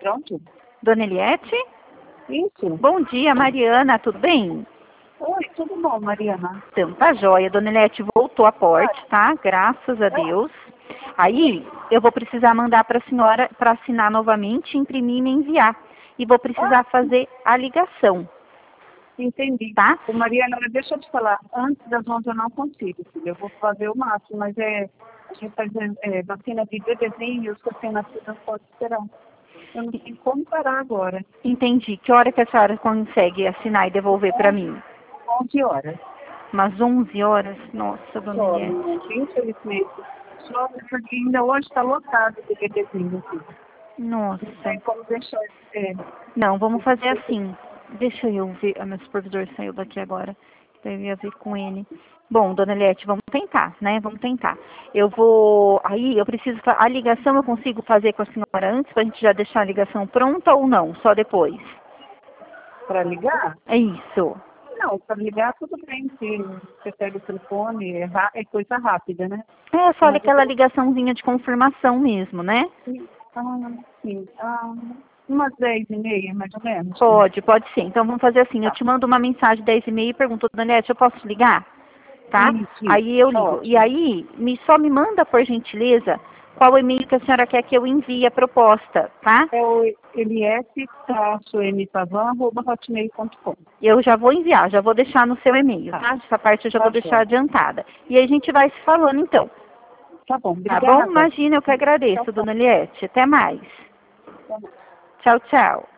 Pronto? Dona Eliette? Isso. Bom dia, Mariana, tudo bem? Oi, tudo bom, Mariana? Então, tá joia. Dona Eliette voltou a porte, tá? Graças a Deus. Aí, eu vou precisar mandar para a senhora para assinar novamente, imprimir e me enviar. E vou precisar fazer a ligação, Entendi. tá? Ô, Mariana, mas deixa eu te falar, antes das 11 eu não consigo, filha. Eu vou fazer o máximo, mas a gente faz vacina de bebezinho e os recém-nascidos não pode esperar. Eu não sei como parar agora. Entendi. Que hora que a senhora consegue assinar e devolver para mim? 11 horas. Umas 11 horas? Nossa, Dona Só, Eliette. infelizmente. Só porque ainda hoje está lotado de bebezinho, filho. Nossa. Não tem como deixar. Não, vamos fazer assim. Deixa eu ver. Ah, meu supervisor saiu daqui agora. Eu ia ver com ele. Bom, Dona Eliette, vamos tentar, né? Vamos tentar. Eu vou. Aí, eu preciso. A ligação eu consigo fazer com a senhora antes, pra gente já deixar a ligação pronta ou não? Só depois? Para ligar? É isso. Não, para ligar tudo bem, se você pega o telefone, é coisa rápida, né? É só Mas aquela ligaçãozinha de confirmação mesmo, né? sim, umas 10h30, mais ou menos. Pode ser. Então vamos fazer assim. Eu te mando uma mensagem 10h30 e pergunto, Dona Eliette, eu posso ligar? Tá? Isso, Aí eu ligo. ótimo. E aí, só me manda, por gentileza, qual e-mail que a senhora quer que eu envie a proposta, tá? É o ls-mpavan@hotmail.com. Eu já vou enviar, já vou deixar no seu e-mail, tá? Essa parte eu já vou deixar adiantada. E aí a gente vai se falando, então. Tá bom, Tá obrigada. bom? Imagina, eu que agradeço, Dona Eliette. Até mais. Tá bom. Tchau, tchau.